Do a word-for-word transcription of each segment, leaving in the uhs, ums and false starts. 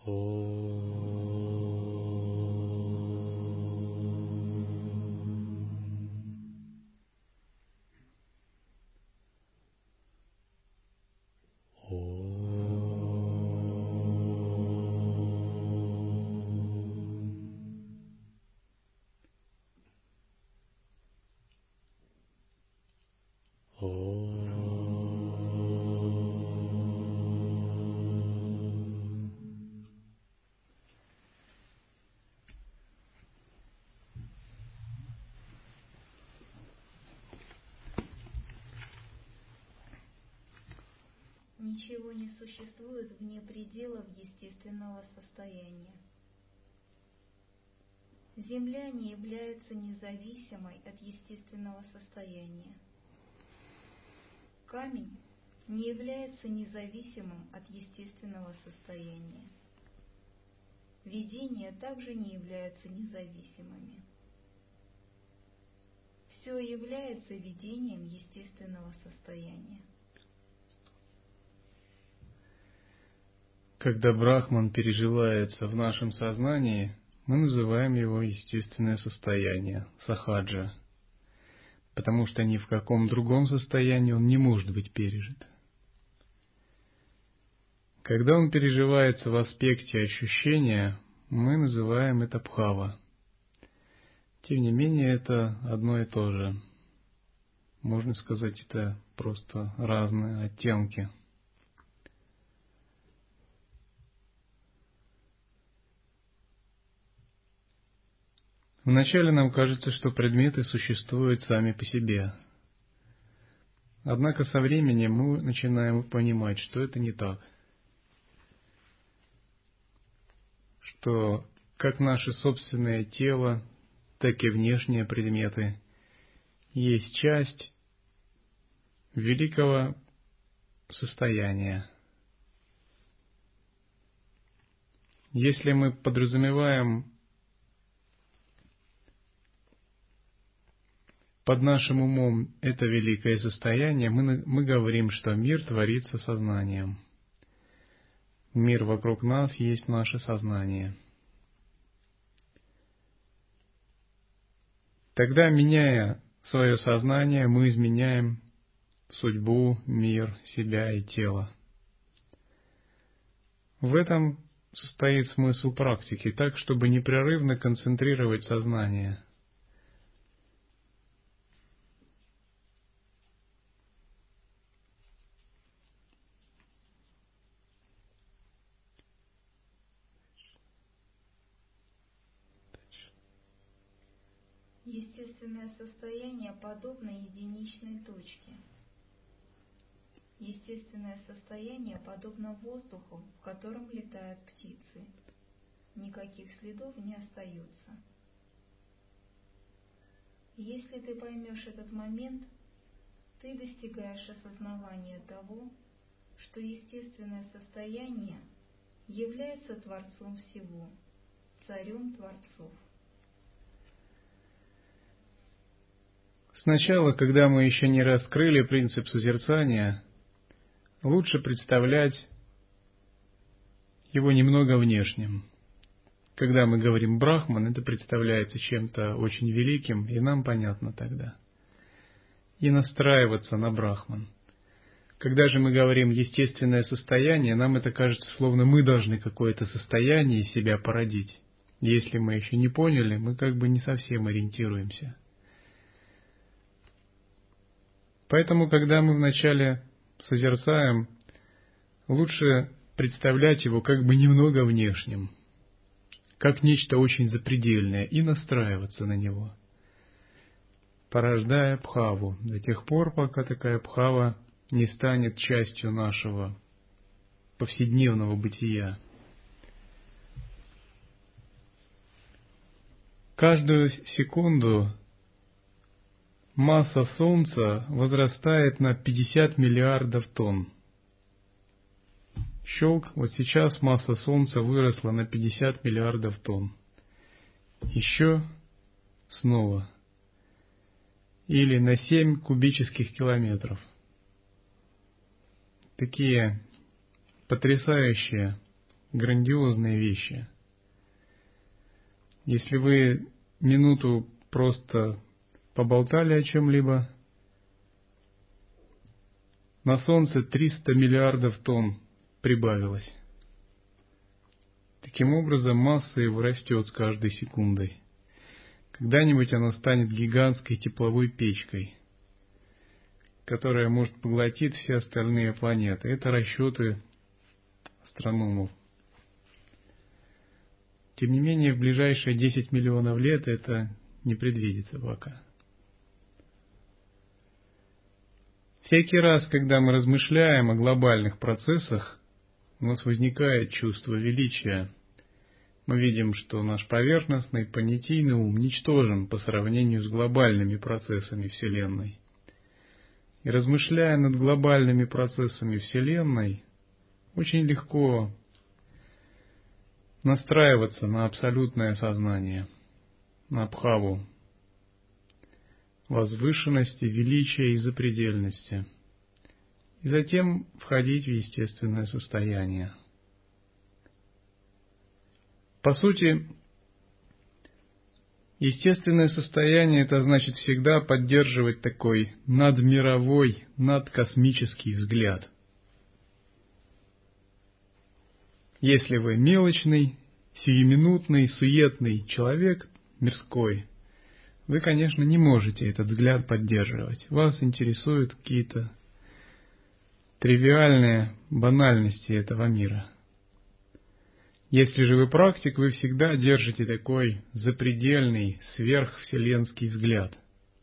Ничего не существует вне пределов естественного состояния. Земля не является независимой от естественного состояния. Камень не является независимым от естественного состояния. Видения также не являются независимыми. Все является видением естественного состояния. Когда Брахман переживается в нашем сознании, мы называем его естественное состояние, сахаджа, потому что ни в каком другом состоянии он не может быть пережит. Когда он переживается в аспекте ощущения, мы называем это бхава. Тем не менее, это одно и то же. Можно сказать, это просто разные оттенки. Вначале нам кажется, что предметы существуют сами по себе. Однако со временем мы начинаем понимать, что это не так. Что как наше собственное тело, так и внешние предметы есть часть великого состояния. Если мы подразумеваем под нашим умом это великое состояние, мы, мы говорим, что мир творится сознанием. Мир вокруг нас есть наше сознание. Тогда, меняя свое сознание, мы изменяем судьбу, мир, себя и тело. В этом состоит смысл практики, так, чтобы непрерывно концентрировать сознание. Естественное состояние подобно единичной точке. Естественное состояние подобно воздуху, в котором летают птицы. Никаких следов не остается. Если ты поймешь этот момент, ты достигаешь осознавания того, что естественное состояние является Творцом всего, Царем Творцов. Сначала, когда мы еще не раскрыли принцип созерцания, лучше представлять его немного внешним. Когда мы говорим «брахман», это представляется чем-то очень великим, и нам понятно тогда. И настраиваться на брахман. Когда же мы говорим «естественное состояние», нам это кажется, словно мы должны какое-то состояние из себя породить. Если мы еще не поняли, мы как бы не совсем ориентируемся. Поэтому, когда мы вначале созерцаем, лучше представлять его как бы немного внешним, как нечто очень запредельное, и настраиваться на него, порождая бхаву до тех пор, пока такая бхава не станет частью нашего повседневного бытия. Каждую секунду масса Солнца возрастает на пятьдесят миллиардов тонн. Щелк, вот сейчас масса Солнца выросла на пятьдесят миллиардов тонн. Еще снова. Или на семь кубических километров. Такие потрясающие грандиозные вещи. Если вы минуту просто поболтали о чем-либо, на Солнце триста миллиардов тонн прибавилось. Таким образом, масса его растет с каждой секундой. Когда-нибудь оно станет гигантской тепловой печкой, которая может поглотить все остальные планеты. Это расчеты астрономов. Тем не менее, в ближайшие десять миллионов лет это не предвидится пока. Всякий раз, когда мы размышляем о глобальных процессах, у нас возникает чувство величия. Мы видим, что наш поверхностный, понятийный ум ничтожен по сравнению с глобальными процессами Вселенной. И размышляя над глобальными процессами Вселенной, очень легко настраиваться на абсолютное сознание, на бхаву, возвышенности, величия и запредельности, и затем входить в естественное состояние. По сути, естественное состояние – это значит всегда поддерживать такой надмировой, надкосмический взгляд. Если вы мелочный, сиюминутный, суетный человек, мирской, вы, конечно, не можете этот взгляд поддерживать. Вас интересуют какие-то тривиальные банальности этого мира. Если же вы практик, вы всегда держите такой запредельный, сверхвселенский взгляд.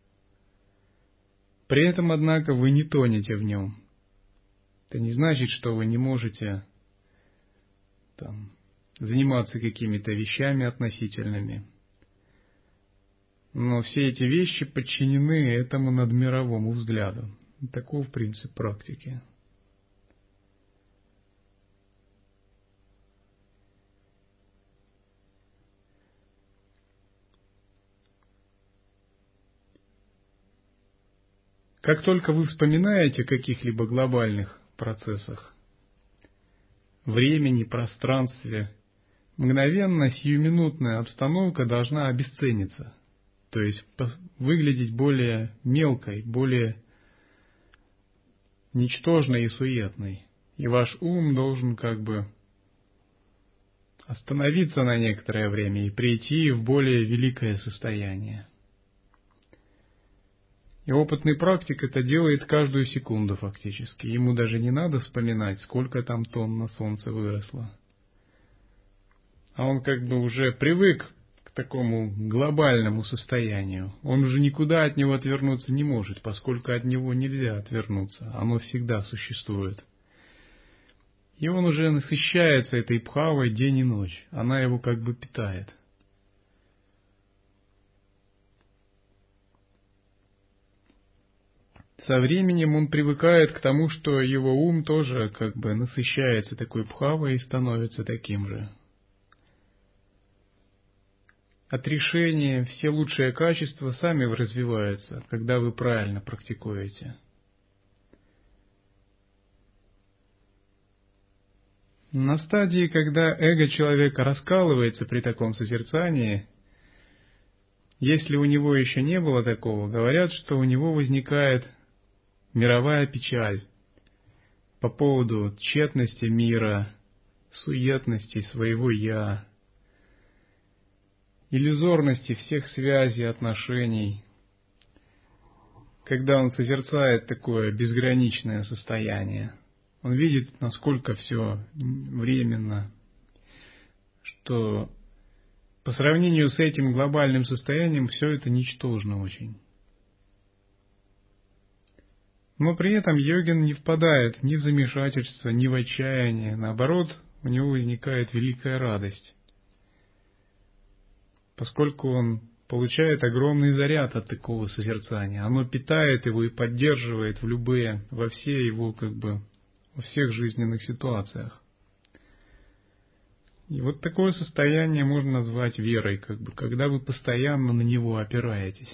При этом, однако, вы не тонете в нем. Это не значит, что вы не можете там, заниматься какими-то вещами относительными. Но все эти вещи подчинены этому надмировому взгляду. Таков принцип практики. Как только вы вспоминаете о каких-либо глобальных процессах, времени, пространстве, мгновенно сиюминутная обстановка должна обесцениться, то есть выглядеть более мелкой, более ничтожной и суетной. И ваш ум должен как бы остановиться на некоторое время и прийти в более великое состояние. И опытный практик это делает каждую секунду фактически. Ему даже не надо вспоминать, сколько там тонн на Солнце выросло. А он как бы уже привык к такому глобальному состоянию. Он уже никуда от него отвернуться не может, поскольку от него нельзя отвернуться. Оно всегда существует. И он уже насыщается этой бхавой день и ночь. Она его как бы питает. Со временем он привыкает к тому, что его ум тоже как бы насыщается такой бхавой и становится таким же. Отрешение, все лучшие качества сами развиваются, когда вы правильно практикуете. На стадии, когда эго человека раскалывается при таком созерцании, если у него еще не было такого, говорят, что у него возникает мировая печаль по поводу тщетности мира, суетности своего «я», иллюзорности всех связей, отношений. Когда он созерцает такое безграничное состояние, он видит, насколько все временно, что по сравнению с этим глобальным состоянием все это ничтожно очень. Но при этом йогин не впадает ни в замешательство, ни в отчаяние. Наоборот, у него возникает великая радость, поскольку он получает огромный заряд от такого созерцания. Оно питает его и поддерживает в любые, во все его, как бы, во всех жизненных ситуациях. И вот такое состояние можно назвать верой, как бы, когда вы постоянно на него опираетесь.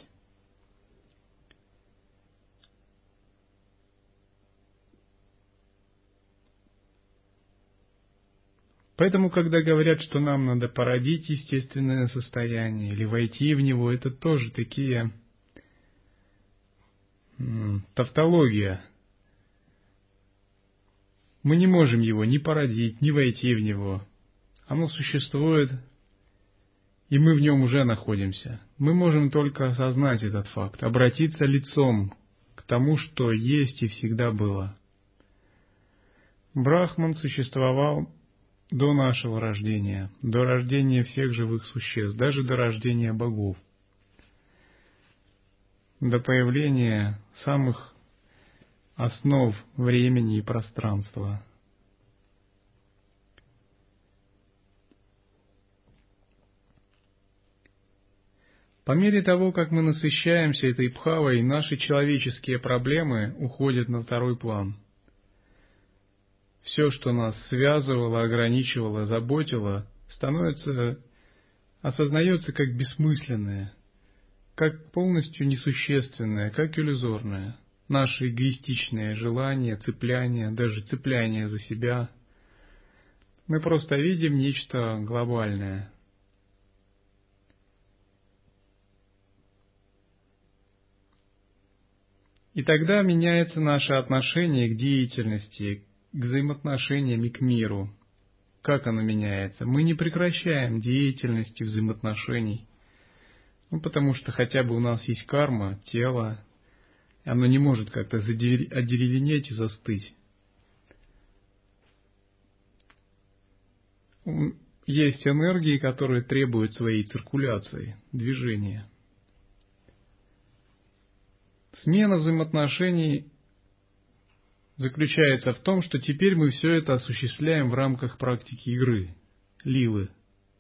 Поэтому, когда говорят, что нам надо породить естественное состояние или войти в него, это тоже такие м, тавтология. Мы не можем его ни породить, ни войти в него. Оно существует, и мы в нем уже находимся. Мы можем только осознать этот факт, обратиться лицом к тому, что есть и всегда было. Брахман существовал до нашего рождения, до рождения всех живых существ, даже до рождения богов, до появления самых основ времени и пространства. По мере того, как мы насыщаемся этой бхавой, наши человеческие проблемы уходят на второй план. Все, что нас связывало, ограничивало, заботило, становится, осознается как бессмысленное, как полностью несущественное, как иллюзорное. Наши эгоистичные желания, цепляние, даже цепляние за себя. Мы просто видим нечто глобальное. И тогда меняется наше отношение к деятельности, к взаимоотношениям и к миру. Как оно меняется? Мы не прекращаем деятельности, взаимоотношений, ну, потому что хотя бы у нас есть карма, тело, оно не может как-то одеревенеть и застыть. Есть энергии, которые требуют своей циркуляции, движения. Смена взаимоотношений заключается в том, что теперь мы все это осуществляем в рамках практики игры, лилы.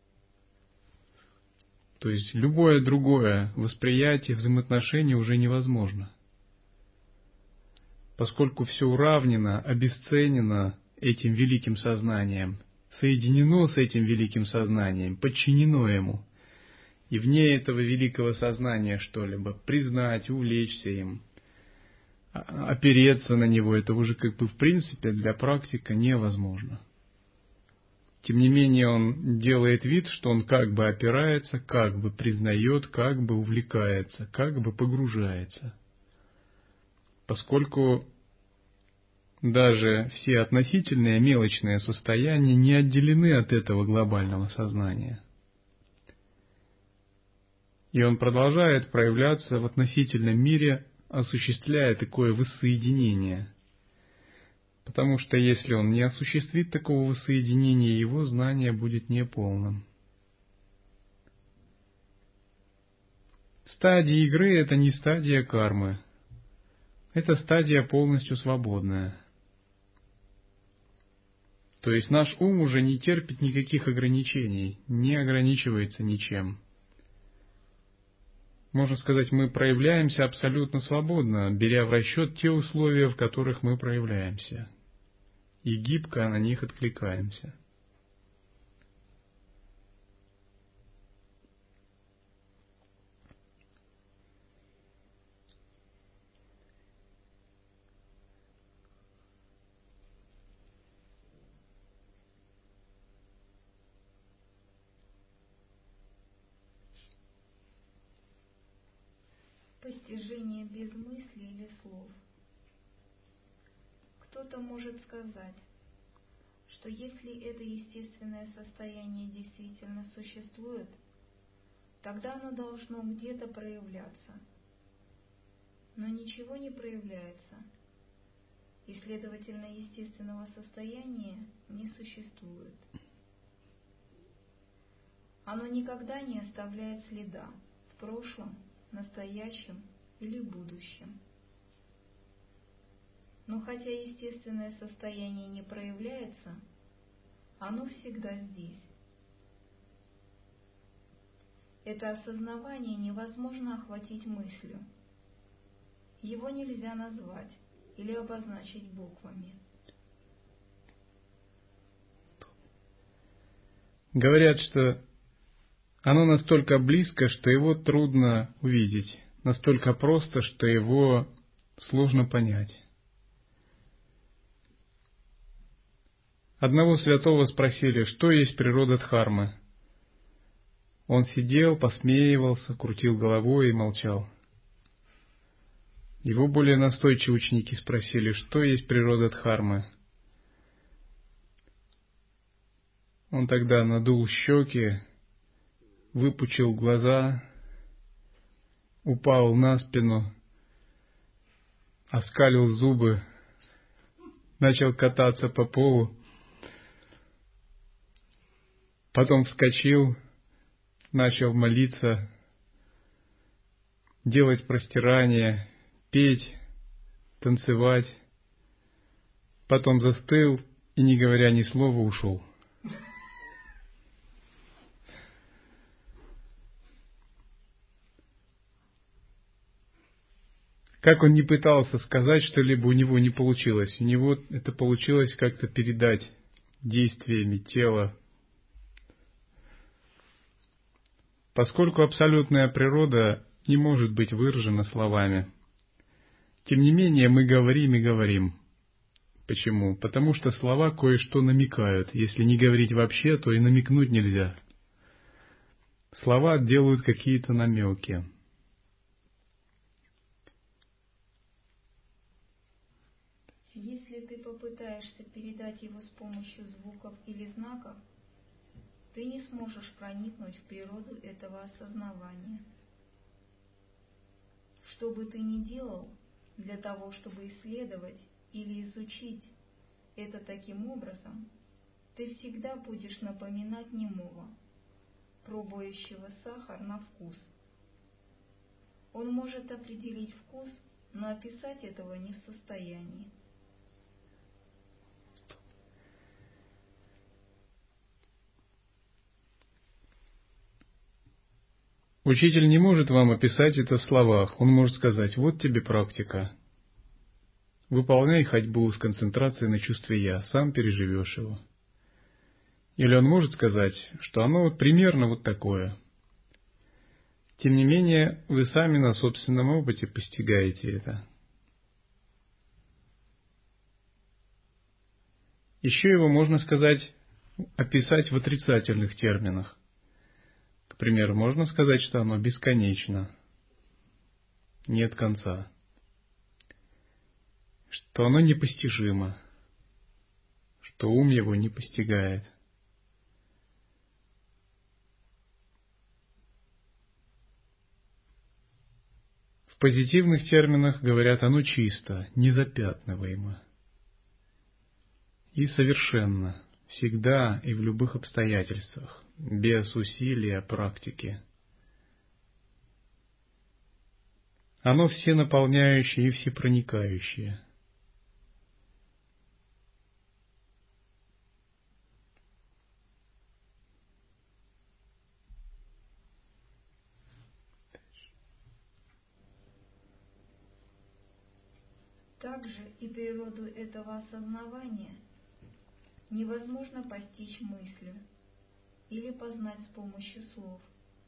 То есть любое другое восприятие взаимоотношений уже невозможно, поскольку все уравнено, обесценено этим великим сознанием, соединено с этим великим сознанием, подчинено ему. И вне этого великого сознания что-либо признать, увлечься им, опереться на него, это уже как бы в принципе для практика невозможно. Тем не менее он делает вид, что он как бы опирается, как бы признает, как бы увлекается, как бы погружается. Поскольку даже все относительные мелочные состояния не отделены от этого глобального сознания. И он продолжает проявляться в относительном мире, осуществляя такое воссоединение. Потому что если он не осуществит такого воссоединения, его знание будет неполным. Стадия игры – это не стадия кармы. Это стадия полностью свободная. То есть наш ум уже не терпит никаких ограничений, не ограничивается ничем. Можно сказать, мы проявляемся абсолютно свободно, беря в расчет те условия, в которых мы проявляемся, и гибко на них откликаемся. Постижение без мысли или слов. Кто-то может сказать, что если это естественное состояние действительно существует, тогда оно должно где-то проявляться. Но ничего не проявляется, и, следовательно, естественного состояния не существует. Оно никогда не оставляет следа в прошлом, настоящем или будущем. Но хотя естественное состояние не проявляется, оно всегда здесь. Это осознавание невозможно охватить мыслью. Его нельзя назвать или обозначить буквами. Говорят, что оно настолько близко, что его трудно увидеть, настолько просто, что его сложно понять. Одного святого спросили, что есть природа Дхармы. Он сидел, посмеивался, крутил головой и молчал. Его более настойчивые ученики спросили, что есть природа Дхармы. Он тогда надул щеки, выпучил глаза, упал на спину, оскалил зубы, начал кататься по полу, потом вскочил, начал молиться, делать простирания, петь, танцевать, потом застыл и, не говоря ни слова, ушел. Как он ни пытался сказать что-либо, у него не получилось. У него это получилось как-то передать действиями тела. Поскольку абсолютная природа не может быть выражена словами, тем не менее мы говорим и говорим. Почему? Потому что слова кое-что намекают. Если не говорить вообще, то и намекнуть нельзя. Слова делают какие-то намеки. Если ты попытаешься передать его с помощью звуков или знаков, ты не сможешь проникнуть в природу этого осознавания. Что бы ты ни делал для того, чтобы исследовать или изучить это таким образом, ты всегда будешь напоминать немого, пробующего сахар на вкус. Он может определить вкус, но описать этого не в состоянии. Учитель не может вам описать это в словах. Он может сказать: вот тебе практика. Выполняй ходьбу с концентрацией на чувстве «я», сам переживешь его. Или он может сказать, что оно вот примерно вот такое. Тем не менее, вы сами на собственном опыте постигаете это. Еще его можно сказать, описать в отрицательных терминах. К примеру, можно сказать, что оно бесконечно, нет конца, что оно непостижимо, что ум его не постигает. В позитивных терминах говорят, оно чисто, незапятнываемо и совершенно, всегда и в любых обстоятельствах, без усилия практики. Оно всенаполняющее и всепроникающее. Также и природу этого осознавания невозможно постичь мыслью или познать с помощью слов.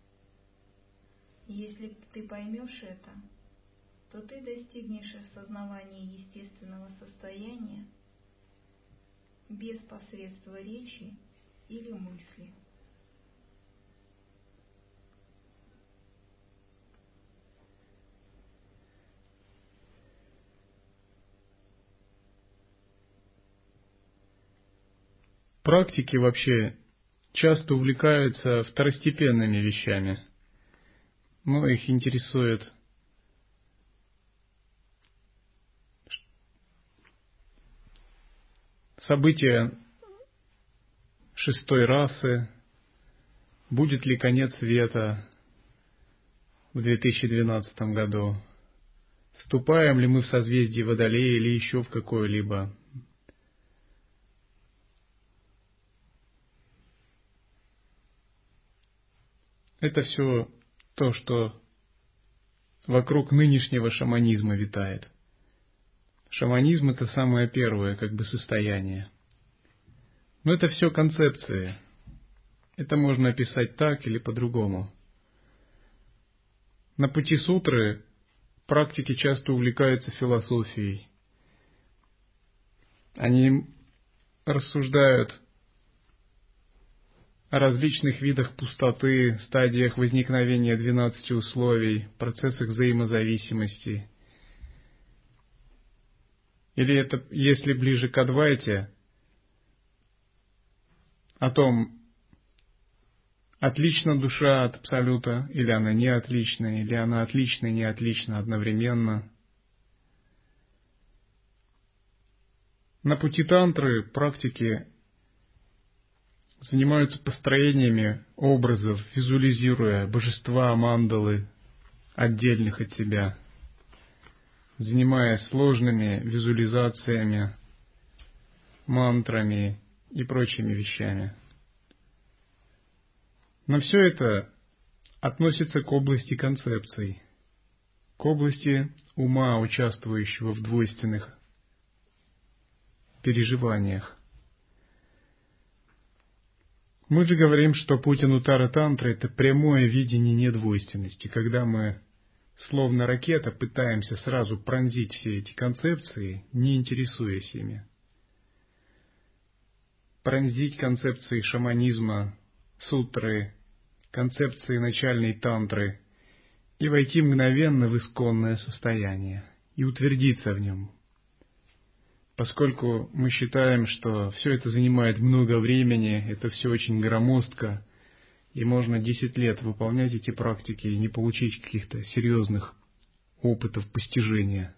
Если ты поймешь это, то ты достигнешь осознавания естественного состояния без посредства речи или мысли. Практики вообще часто увлекаются второстепенными вещами, но их интересует события шестой расы, будет ли конец света в две тысячи двенадцатом году, вступаем ли мы в созвездие Водолея или еще в какое-либо. Это все то, что вокруг нынешнего шаманизма витает. Шаманизм — это самое первое, как бы, состояние. Но это все концепции. Это можно описать так или по-другому. На пути сутры практики часто увлекаются философией. Они рассуждают о различных видах пустоты, стадиях возникновения двенадцати условий, процессах взаимозависимости. Или это, если ближе к Адвайте, о том, отлична душа от Абсолюта, или она не отлична, или она отлична и не отлична одновременно. На пути тантры практики занимаются построениями образов, визуализируя божества, мандалы, отдельных от себя, занимаясь сложными визуализациями, мантрами и прочими вещами. Но все это относится к области концепций, к области ума, участвующего в двойственных переживаниях. Мы же говорим, что путь Ануттара Тантры — это прямое видение недвойственности, когда мы, словно ракета, пытаемся сразу пронзить все эти концепции, не интересуясь ими. Пронзить концепции шаманизма, сутры, концепции начальной тантры и войти мгновенно в исконное состояние и утвердиться в нем. Поскольку мы считаем, что все это занимает много времени, это все очень громоздко, и можно десять лет выполнять эти практики и не получить каких-то серьезных опытов постижения.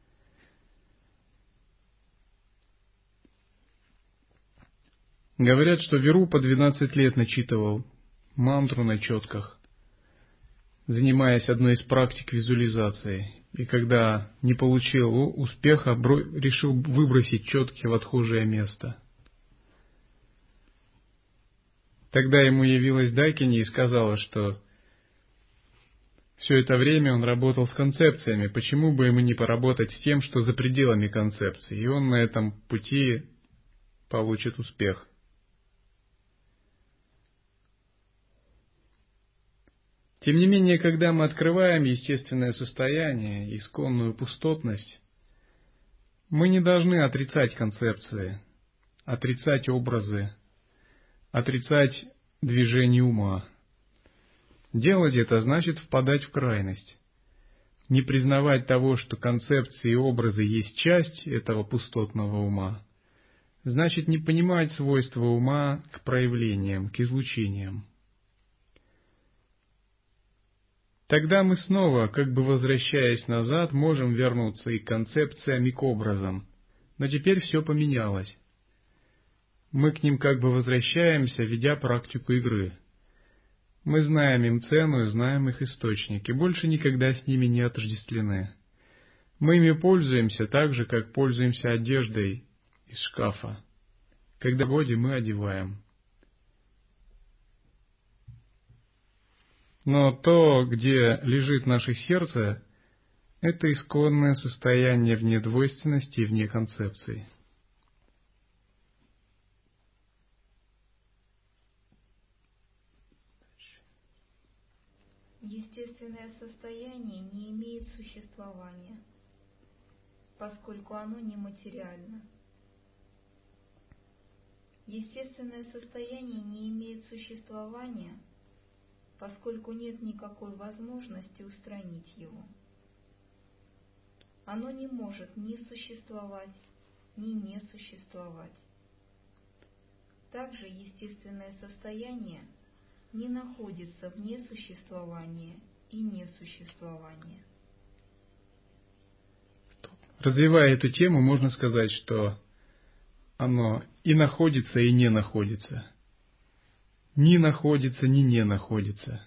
Говорят, что Вирупа двенадцать лет начитывал мантру на четках, занимаясь одной из практик визуализации. И когда не получил успеха, решил выбросить четки в отхожее место. Тогда ему явилась Дайкини и сказала, что все это время он работал с концепциями, почему бы ему не поработать с тем, что за пределами концепций, и он на этом пути получит успех. Тем не менее, когда мы открываем естественное состояние, исконную пустотность, мы не должны отрицать концепции, отрицать образы, отрицать движение ума. Делать это значит впадать в крайность. Не признавать того, что концепции и образы есть часть этого пустотного ума, значит не понимать свойства ума к проявлениям, к излучениям. Тогда мы снова, как бы возвращаясь назад, можем вернуться и к концепциям, и к образам. Но теперь все поменялось. Мы к ним как бы возвращаемся, ведя практику игры. Мы знаем им цену и знаем их источник, и больше никогда с ними не отождествлены. Мы ими пользуемся так же, как пользуемся одеждой из шкафа. Когда в погоде мы одеваем. Но то, где лежит наше сердце, это исконное состояние вне двойственности и вне концепции. Естественное состояние не имеет существования, поскольку оно нематериально. Естественное состояние не имеет существования, поскольку нет никакой возможности устранить его. Оно не может ни существовать, ни не существовать. Также естественное состояние не находится вне существования и несуществования. Развивая эту тему, можно сказать, что оно и находится, и не находится. Ни находится, ни не находится.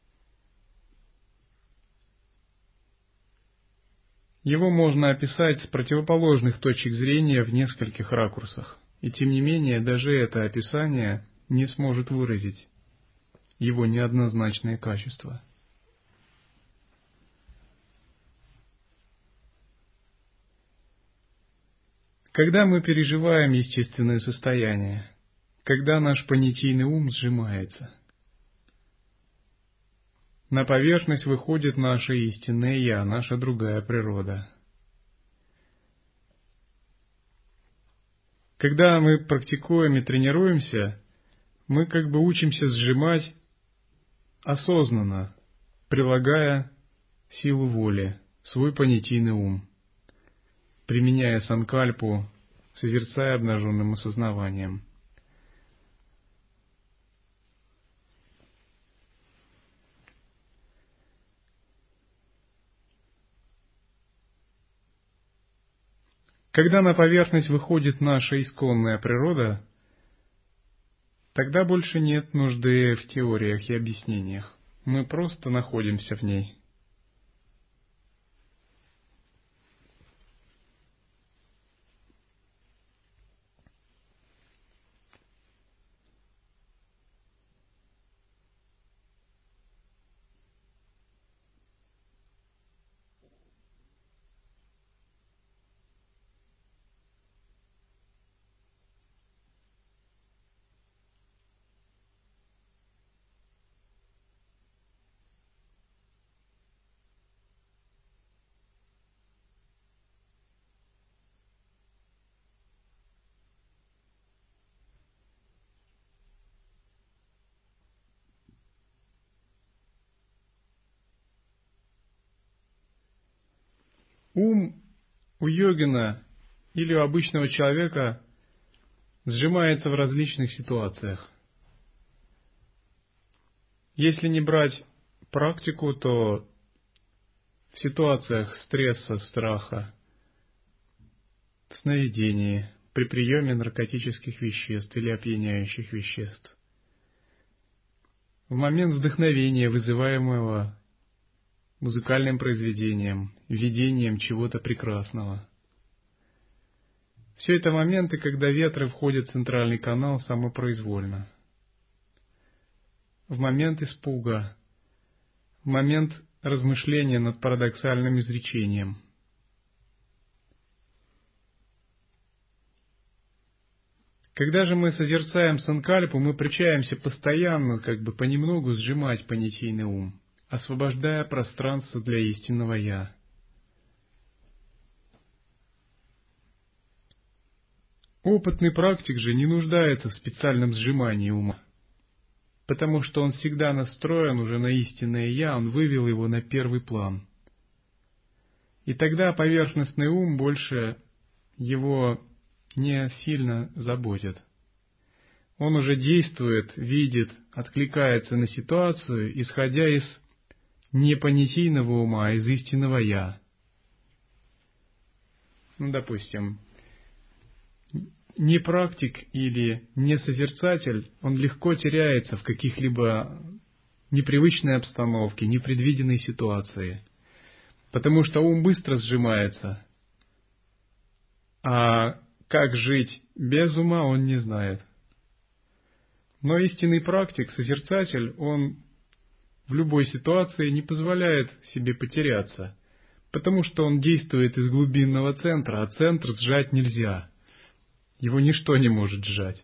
Его можно описать с противоположных точек зрения в нескольких ракурсах, и тем не менее даже это описание не сможет выразить его неоднозначные качества. Когда мы переживаем естественное состояние, когда наш понятийный ум сжимается, на поверхность выходит наше истинное Я, наша другая природа. Когда мы практикуем и тренируемся, мы как бы учимся сжимать осознанно, прилагая силу воли, свой понятийный ум, применяя санкальпу, созерцая обнаженным осознаванием. Когда на поверхность выходит наша исконная природа, тогда больше нет нужды в теориях и объяснениях. Мы просто находимся в ней. Ум у йогина или у обычного человека сжимается в различных ситуациях. Если не брать практику, то в ситуациях стресса, страха, в сновидении, при приеме наркотических веществ или опьяняющих веществ, в момент вдохновения, вызываемого музыкальным произведением, видением чего-то прекрасного. Все это моменты, когда ветры входят в центральный канал самопроизвольно. В момент испуга, в момент размышления над парадоксальным изречением. Когда же мы созерцаем санкальпу, мы приучаемся постоянно, как бы понемногу сжимать понятийный ум, освобождая пространство для истинного «Я». Опытный практик же не нуждается в специальном сжимании ума, потому что он всегда настроен уже на истинное «Я», он вывел его на первый план. И тогда поверхностный ум больше его не сильно заботит. Он уже действует, видит, откликается на ситуацию, исходя из не понятийного ума, а из истинного «Я». Ну, допустим, не практик или не созерцатель, он легко теряется в каких-либо непривычной обстановке, непредвиденной ситуации, потому что ум быстро сжимается, а как жить без ума он не знает. Но истинный практик, созерцатель, он в любой ситуации не позволяет себе потеряться, потому что он действует из глубинного центра, а центр сжать нельзя. Его ничто не может сжать.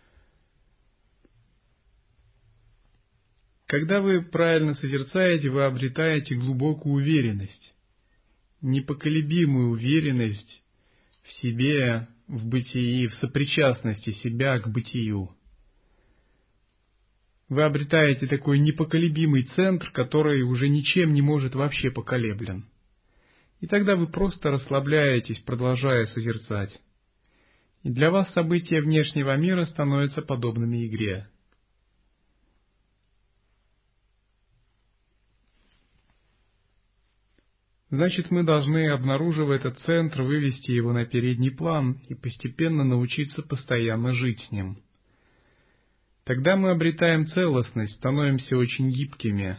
Когда вы правильно созерцаете, вы обретаете глубокую уверенность, непоколебимую уверенность в себе, в бытии, в сопричастности себя к бытию. Вы обретаете такой непоколебимый центр, который уже ничем не может вообще поколеблен. И тогда вы просто расслабляетесь, продолжая созерцать. И для вас события внешнего мира становятся подобными игре. Значит, мы должны, обнаруживая этот центр, вывести его на передний план и постепенно научиться постоянно жить с ним. Тогда мы обретаем целостность, становимся очень гибкими,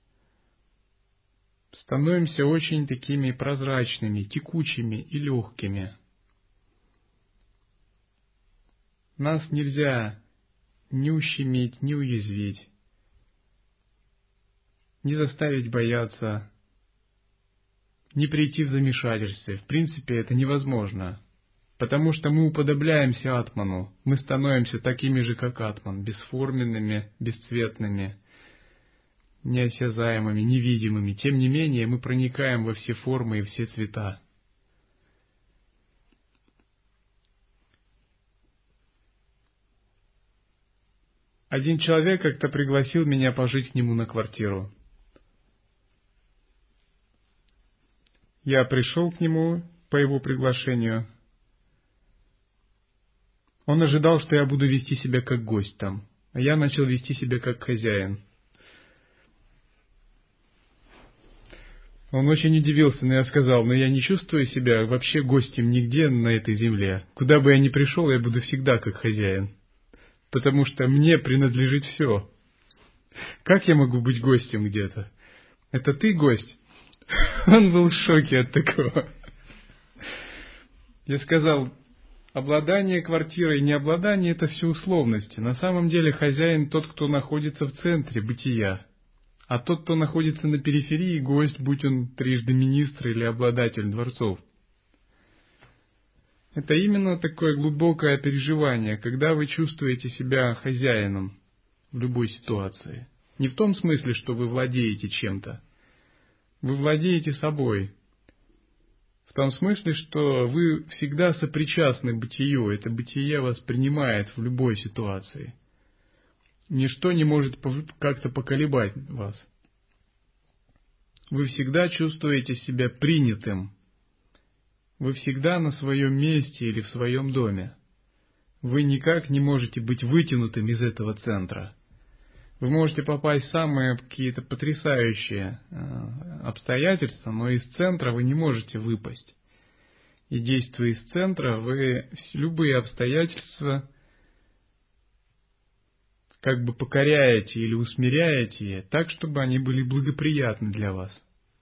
становимся очень такими прозрачными, текучими и легкими. Нас нельзя ни ущемить, ни уязвить, ни заставить бояться, ни прийти в замешательство. В принципе, это невозможно, потому что мы уподобляемся Атману, мы становимся такими же, как Атман, бесформенными, бесцветными, неосязаемыми, невидимыми. Тем не менее, мы проникаем во все формы и все цвета. Один человек как-то пригласил меня пожить к нему на квартиру. Я пришел к нему по его приглашению. Он ожидал, что я буду вести себя как гость там, а я начал вести себя как хозяин. Он очень удивился, но я сказал: но я не чувствую себя вообще гостем нигде на этой земле. Куда бы я ни пришел, я буду всегда как хозяин, потому что мне принадлежит все. Как я могу быть гостем где-то? Это ты гость? Он был в шоке от такого. Я сказал: обладание квартирой и необладание — это все условности. На самом деле хозяин тот, кто находится в центре бытия. А тот, кто находится на периферии, гость, будь он трижды министр или обладатель дворцов. Это именно такое глубокое переживание, когда вы чувствуете себя хозяином в любой ситуации. Не в том смысле, что вы владеете чем-то. Вы владеете собой. В том смысле, что вы всегда сопричастны бытию. Это бытие вас принимает в любой ситуации. Ничто не может как-то поколебать вас. Вы всегда чувствуете себя принятым. Вы всегда на своем месте или в своем доме. Вы никак не можете быть вытянутым из этого центра. Вы можете попасть в самые какие-то потрясающие обстоятельства, но из центра вы не можете выпасть. И действуя из центра, вы любые обстоятельства как бы покоряете или усмиряете так, чтобы они были благоприятны для вас.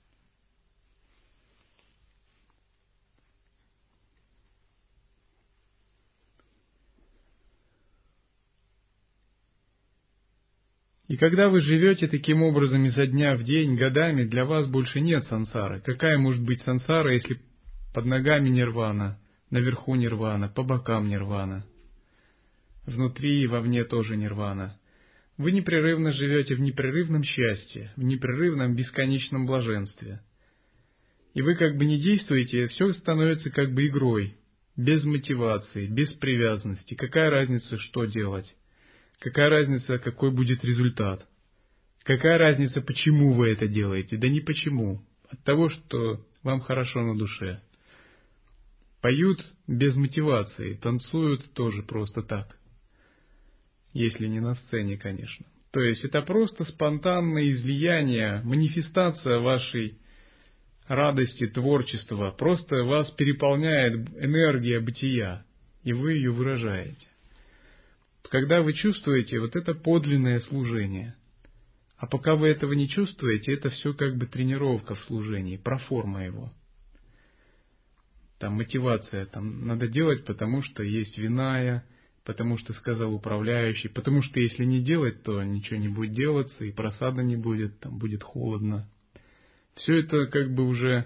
И когда вы живете таким образом изо дня в день, годами, для вас больше нет сансары. Какая может быть сансара, если под ногами нирвана, наверху нирвана, по бокам нирвана? Внутри и вовне тоже нирвана. Вы непрерывно живете в непрерывном счастье, в непрерывном бесконечном блаженстве. И вы как бы не действуете, все становится как бы игрой, без мотивации, без привязанности. Какая разница, что делать? Какая разница, какой будет результат? Какая разница, почему вы это делаете? Да не почему. От того, что вам хорошо на душе. Поют без мотивации, танцуют тоже просто так. Если не на сцене, конечно. То есть это просто спонтанное излияние, манифестация вашей радости, творчества. Просто вас переполняет энергия бытия, и вы ее выражаете. Когда вы чувствуете, вот это подлинное служение. А пока вы этого не чувствуете, это все как бы тренировка в служении, проформа его. Там мотивация, там надо делать, потому что есть виная, потому что сказал управляющий, потому что если не делать, то ничего не будет делаться, и просада не будет, там будет холодно. Все это как бы уже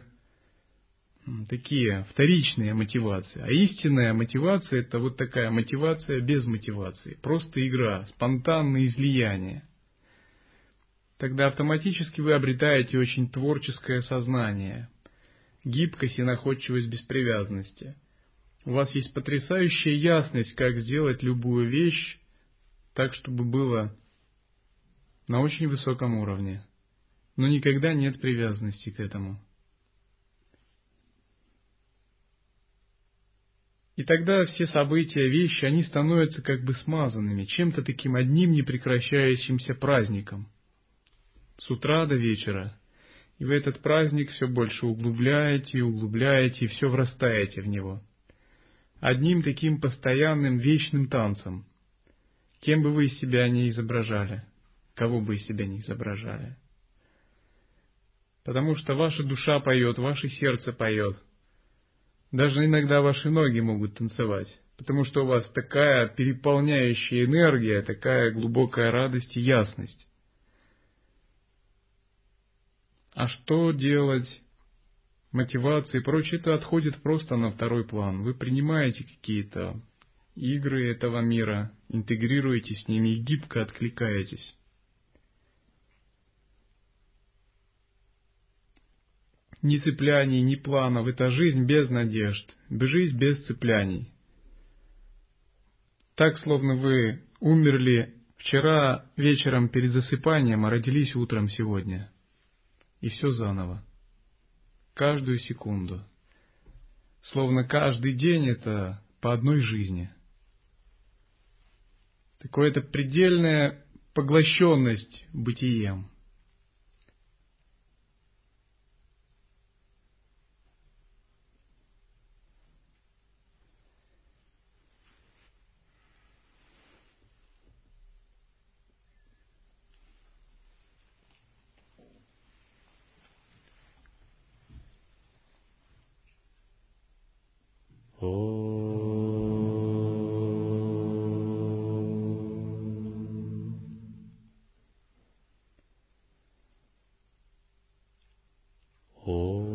такие вторичные мотивации. А истинная мотивация — это вот такая мотивация без мотивации. Просто игра, спонтанное излияние. Тогда автоматически вы обретаете очень творческое сознание, гибкость и находчивость без привязанности. У вас есть потрясающая ясность, как сделать любую вещь так, чтобы было на очень высоком уровне. Но никогда нет привязанности к этому. И тогда все события, вещи, они становятся как бы смазанными, чем-то таким одним непрекращающимся праздником. С утра до вечера. И вы этот праздник все больше углубляете и углубляете, и все врастаете в него. Одним таким постоянным вечным танцем. Кем бы вы из себя не изображали, кого бы из себя не изображали. Потому что ваша душа поет, ваше сердце поет. Даже иногда ваши ноги могут танцевать, потому что у вас такая переполняющая энергия, такая глубокая радость и ясность. А что делать? Мотивация и прочее, это отходит просто на второй план. Вы принимаете какие-то игры этого мира, интегрируете с ними и гибко откликаетесь. Ни цепляний, ни планов. Это жизнь без надежд, жизнь без цепляний. Так, словно вы умерли Вчера вечером перед засыпанием, а родились утром сегодня. И все заново. Каждую секунду. Словно каждый день это по одной жизни. Такое-то предельная поглощенность бытием. Oh.